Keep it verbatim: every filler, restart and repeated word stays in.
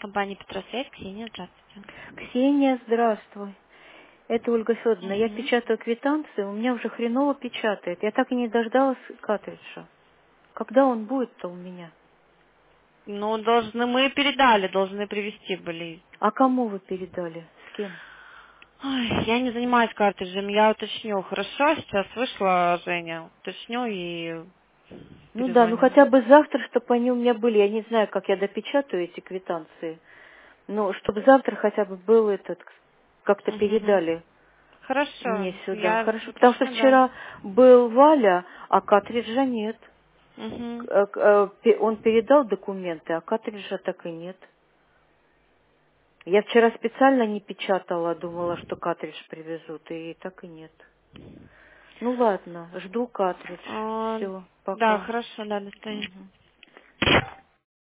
компания Петросвязь. Ксения, здравствуйте. Ксения, здравствуй. Это Ольга Федоровна. Я Угу. печатаю квитанции, у меня уже хреново печатает. Я так и не дождалась картриджа. Когда он будет-то у меня? Ну, должны, мы передали, должны привезти были. А кому вы передали? С кем? Ой, я не занимаюсь картриджем, я уточню. Хорошо, сейчас вышла Женя. Уточню и Ну да, ну перезвоню. хотя бы завтра, чтобы они у меня были. Я не знаю, как я допечатаю эти квитанции. Но чтобы завтра хотя бы был этот, как-то Угу. передали Хорошо, мне сюда. я Хорошо, потому что уточню, да. вчера был Валя, а картриджа нет. Угу. К- э, к- э, пе- Он передал документы, а картриджа так и нет. Я вчера специально не печатала, думала, что картридж привезут, и так и нет. Ну ладно, жду картридж. А, Все, да, пока. хорошо, да, до свидания. Мгм.